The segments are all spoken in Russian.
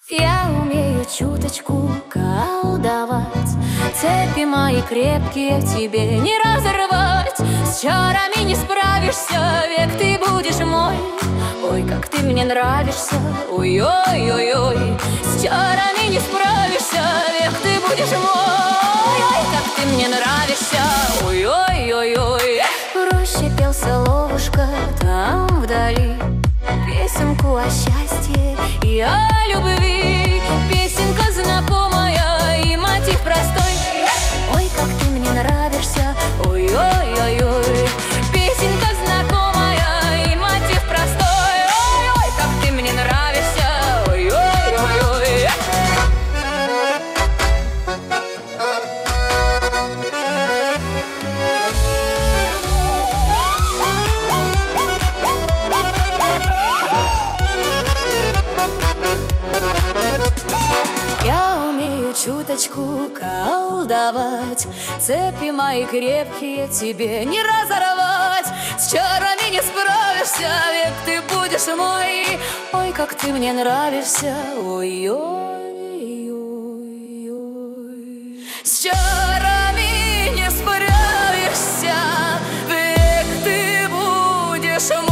Я умею чуточку колдовать, цепи мои крепкие в тебе не разорвать. С чарами не справишься, век ты будешь мой. Ой, как ты мне нравишься, ой-ой-ой-ой. С чарами не справишься, век ты будешь мой. Ой, как ты мне нравишься, ой-ой-ой-ой. В роще пел соловушка там вдали песенку о счастье и о любви. Песенка знакомая и мотив простой. Ой, как ты мне нравишься, ой-ой-ой-ой. Песенка знакомая и мотив простой. Ой-ой, как ты мне нравишься, ой-ой-ой-ой. Я умею чуточку колдовать, цепи мои крепкие тебе не разорвать. С чарами не справишься, век ты будешь мой. Ой, как ты мне нравишься, ой-ой-ой-ой. С чарами не справишься, век ты будешь мой.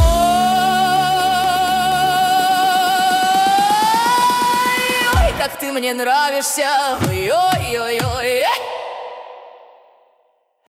Как ты мне нравишься, ой-ой-ой-ой.